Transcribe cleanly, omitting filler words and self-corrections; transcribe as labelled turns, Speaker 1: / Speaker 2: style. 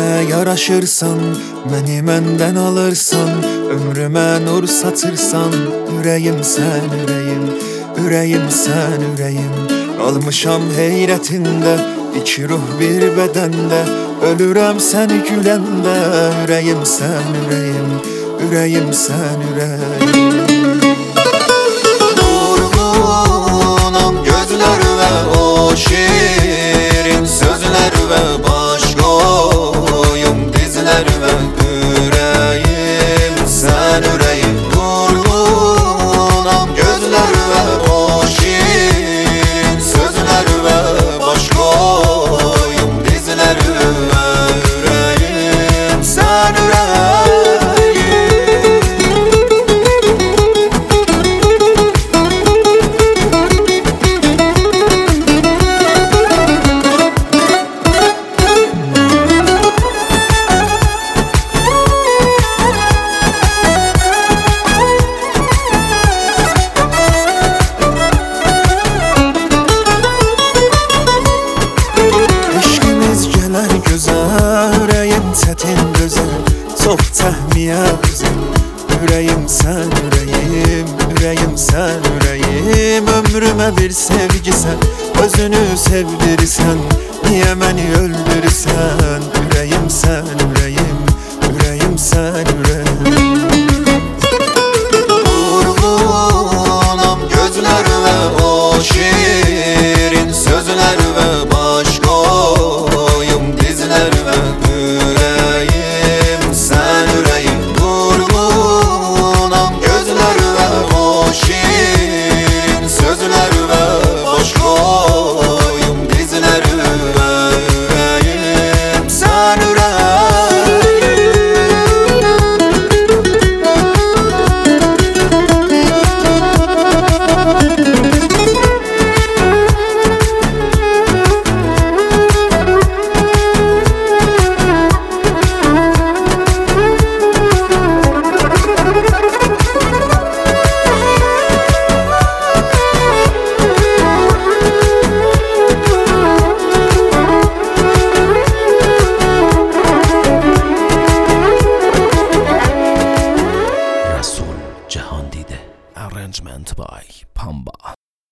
Speaker 1: Mənə yaraşırsan, məni məndən alırsan, ömrümə nur satırsan. Ürəyim sən ürəyim, ürəyim sən ürəyim. Qalmışam heyrətində, iki ruh bir bədəndə. Ölürəm səni güləndə. Ürəyim sən ürəyim, ürəyim sən ürəyim. Durğunam gözlərə o şirin sözlər və baş qoyum dizlərə. Ürəyim sən ürəyim. Durğunam gözlərə o şirin sözlər və baş qoyum dizlərə. Ürəyim sən ürəyim. Ürəyim çətin gözəl, çox çəkməyə güzel. Ürəyim sən ürəyim, ürəyim sən ürəyim. Ömrümə bir sevgisən, özünü sevdirirsən. Niyə məni öldürürsən? Ürəyim sən ürəyim, ürəyim sən ürəyim.